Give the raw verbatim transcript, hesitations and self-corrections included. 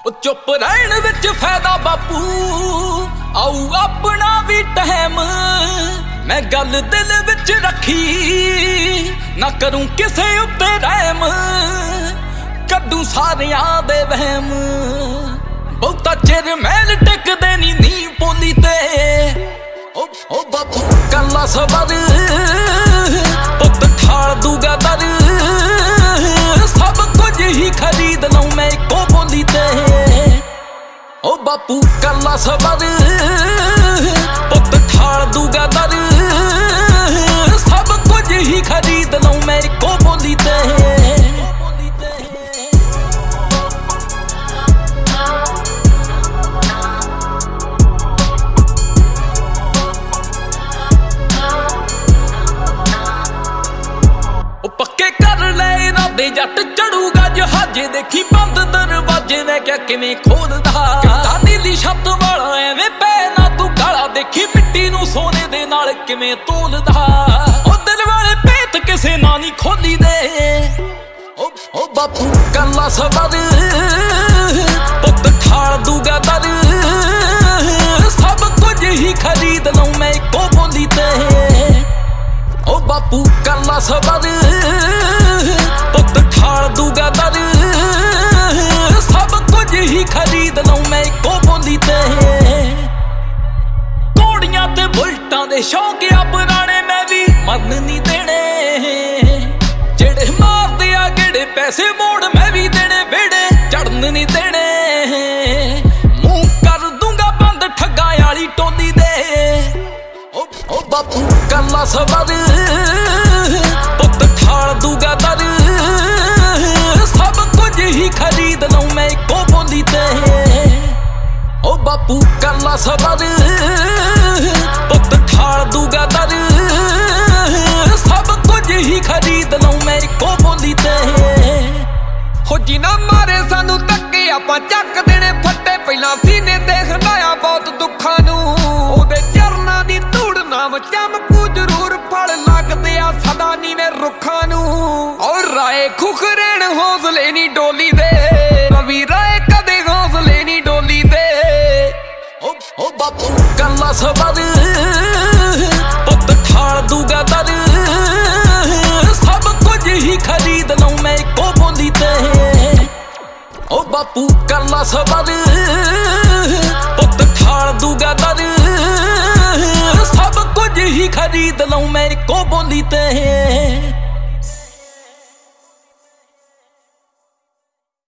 चुप रहन विच फायदा बापू आऊ अपना भी टाइम मैं गल दिल विच रखी ना करूं किसे उत्ते रहम कड्डू सारियां दे वहम बहुता चिर मैल टिकदे नी नी पोली ते ओ ओ बापू कला सबर पुत ठाल दूगा दर सब कुछ ही खरीद लूं मैं इको बोली ते ओ बापू कला सबर पुत ठाल दूगा दर सब कुछ ही खरीद लूं मैं इको बोली ते पक्के कर ले इरादे जट चढ़ूगा जहाजे देखी बंद दरवाजे मैं क्या किवें खोलदा नीली छत वाला एवें पै ना तू काला देखी मिट्टी नू सोने दे नाल किवें तोलदा ओ दिल वाले पेत किसे ना नहीं खोली दे ओ ओ बापू कला सबर पुत ठाल दूगा दर सब कुछ ही खरीद लूं मैं इको बोली ते ओ बापू कला सबर पुत ठाल दूगा दर सब कुछ ही खरीद लूं मैं इको बोली ते घोड़ियां ते बुलटां दे शौक आ पुराने मैं भी मरन नहीं देने जेड़े मारदे आ गेड़े पैसे मोड़ मैं भी देने बेड़े चढ़न नहीं देने मुंह कर दूंगा बंद ठग्गां वाली टोली दे ओ ओ बापू कला सबर पुत ठाल दूगा दर सब कुछ ही खरीद लूं मैं इको बोली ते ओ बापू कला सबर पुत ठाल दूगा दर सब कुछ ही खरीद लूं मैं इको बोली ते हो जिना मारे सानू धक्के आपां चक देने फट्टे पहला सीने ते हंडाया बहुत दुखां नू ओदे चरनां दी धूड़ नाम चमकू जरूर फल लगदे आ सदा नीवें रुखां नू और राए खुखरेण हौसले नी डोली दे रवि राए कदे हौसले नी डोली दे ओ ओ बापू कला सबर पुत ठाल दूगा दर सब कुछ ही खरीद लूं मैं इको बोली ते ओ बापू कला सबर पुत ठाल दूगा दर सब कुछ ही खरीद लूं मैं इको बोली ते